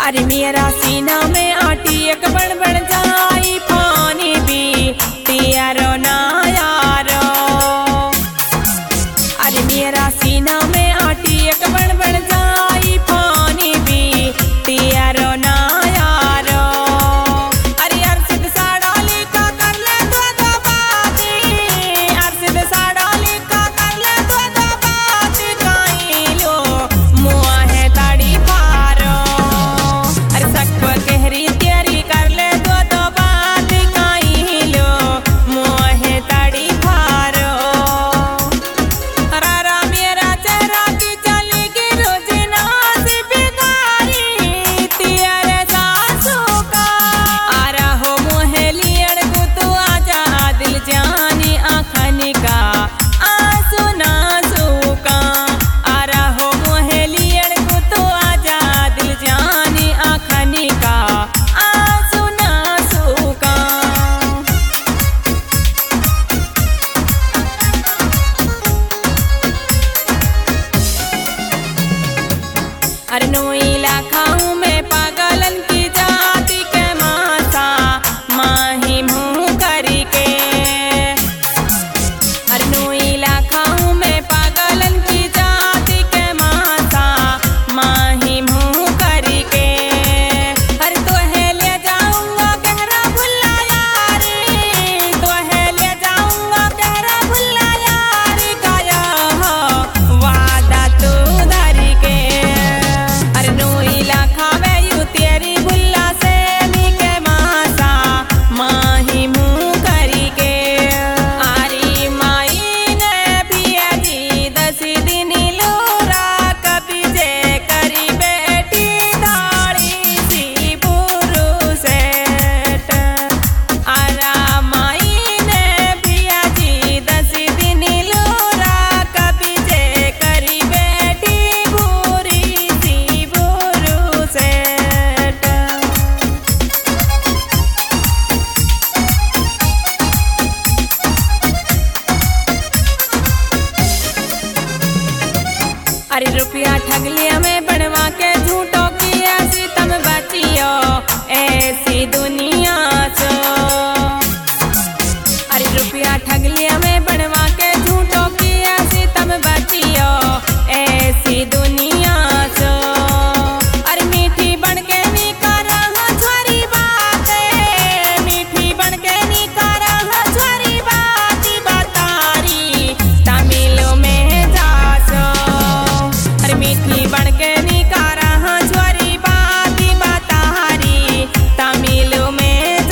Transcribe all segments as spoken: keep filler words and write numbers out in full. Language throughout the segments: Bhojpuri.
अरे मेरा सीना में आटी एक बन बन जाई पानी भी तियारो ना यारो। अरे मेरा सीना में आटी एक बन बन जाई पानी भी तियारो ना यारो। अरे अर्षद साड़ाली का कर ले दो दो बाती, अर्षद साड़ाली का कर ले दो दो बाती काई लो मुआ है ताड़ी पारो। अरे सकवा कहरी तेरी कर ले दो दो बाती काई लो मुआ है ताड़ी पारो। रारा मेरा चेहरा की चली की रोजना से बिगारी तेरे सासू का। आरा हो मोहलियड़ को तू आजा दिल जानी आखनी का आंसू नासू का। आरा हो मोहलियड़ को तू आजा दिल जानी आखनी का आंसू नासू का। अरे नोईला खाऊं मैं पागलन की जाति के मासा माही मुँह करी के। अरे नोईला खाऊं मैं पागलन की जाति के मासा माही मुँह करी के। अरे तो है ले जाऊंगा गहरा भुल्ला यारी, तो है ले जाऊंगा गहरा भुल्ला यारी गाया हो वादा तू धरी के। अरे नोईला खावे यू तेरी भुल्ला से मी के मासा माही मुँह करी के। आरी माई ने पिया जी दस दिन लोरा कभी जे करी बेटी दाड़ी सी बुरु सेट। आरा माई ने पिया जी दस दिन लोरा कभी जे करी बेटी बुरी सी बुरु सेट। अरे रुपया ठग लिया मैं बनवा के झूठों की ऐसी तम बचियो ऐसी दुनिया सो। अरे रुपया ठग लिया मैं बनवा के झूठों की ऐसी तम बचियो ऐसी दुनिया सो। अरे मीठी बन के नी करा छोरी बातें, मीठी बन के नी करा छोरी बाती बतारी तमिल में जासो। अरे मीठी बन के नी करा छोरी बाती बतारी तमिल में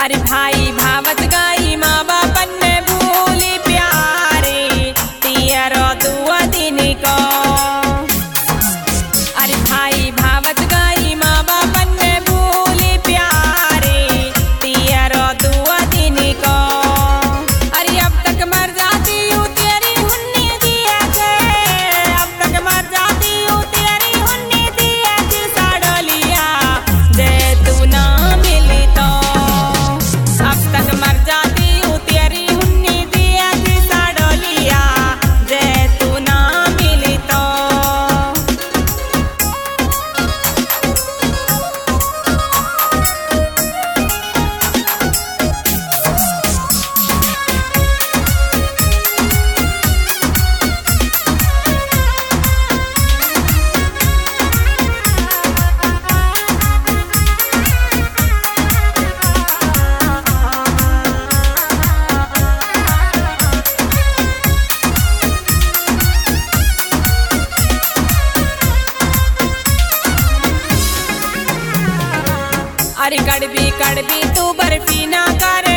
अरे भाई भावत गाई माँ बापन ने भूली प्यारे तियरो दुआ दिन को। अरे भाई भावत गाई माँ बापन ने भूली प्यारे तियरो दुआ दिन को। अरे अब तक मर जाती हूँ तेरी हुन्नी दिया के, अब तक मर जाती हूँ तेरी हुन्नी दिया की साड़ोलिया जे तू ना मिली तो। अब तक मर जाती हूँ तेरी हुन्नी दिया की साड़ोलिया जे तू ना मिली तो। अरे कड़बी कड़बी तू बर्फी ना कर